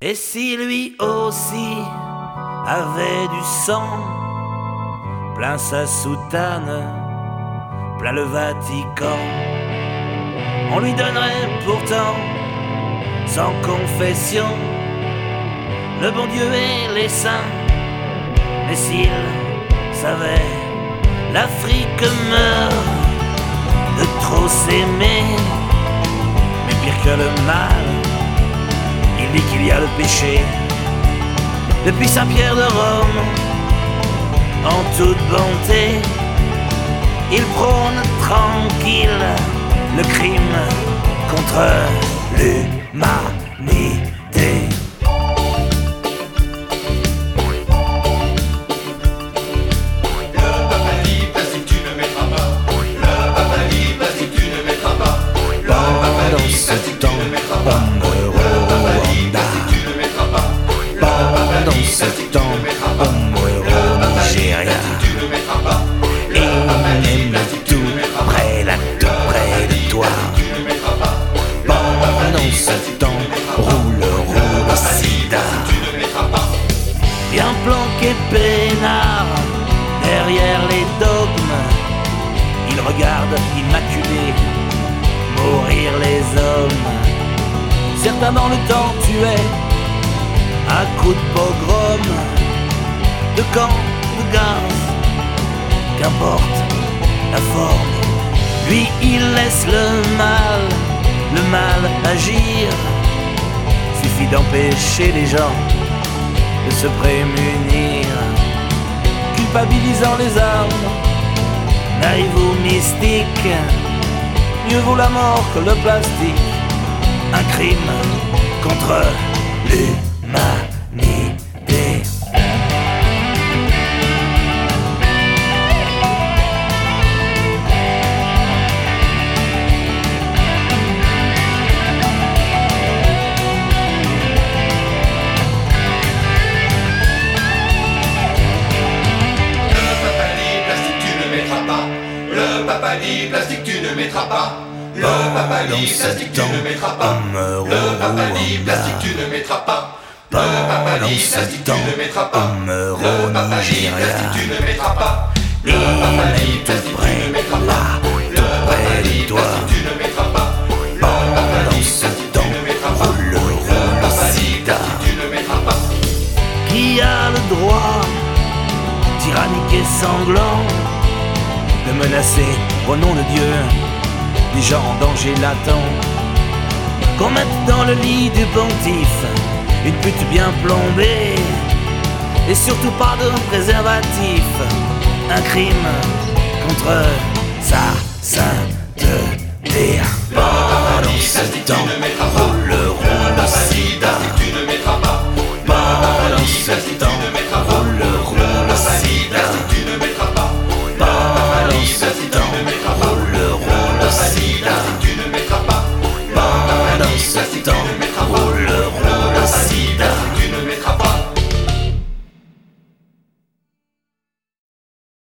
Et si lui aussi avait du sang plein sa soutane, plein le Vatican, on lui donnerait pourtant, sans confession, le bon Dieu et les saints. Mais s'il savait, l'Afrique meurt de trop s'aimer. Mais pire que le mal, il dit qu'il y a le péché. Depuis Saint-Pierre de Rome, en toute bonté, il prône tranquille le crime contre l'humanité. Pendant ce temps, on meurt au Rwanda. Pendant ce temps, on meurt au Nigeria. Et même tout près, là, tout près de toi. Pendant ce temps, roule le sida. Bien planqué peinard, derrière les dogmes, il regarde immaculé mourir les hommes. Certains dans le temps tuaient à coups de pogrom, de camp, de gaz, qu'importe la forme. Lui il laisse le mal agir. Suffit d'empêcher les gens de se prémunir, culpabilisant les armes, naïf ou mystique. Mieux vaut la mort que le plastique. Un crime contre l'humanité. Le papa dit plastique tu ne mettras pas. Le papa dit plastique tu ne mettras pas. Le papa dit plastique tu ne mettras pas. Le papa dit plastique tu ne mettras pas. Le papa dit plastique tu ne mettras pas. Le papa dit plastique tu ne mettras pas. Le papa dit plastique tu ne mettras pas. Le papa dit plastique tu ne mettras pas. Le papa dit plastique tu ne mettras pas. Qui a le droit, tyrannique et sanglant, de menacer au nom de Dieu des gens en danger latent? Qu'on mette dans le lit du pontife une pute bien plombée, et surtout pas de préservatif. Un crime contre sa sainteté. Pendant ce temps, roule le sida. Pendant ce temps, roule le sida. Pendant ce temps, roule le sida. Pendant ce temps,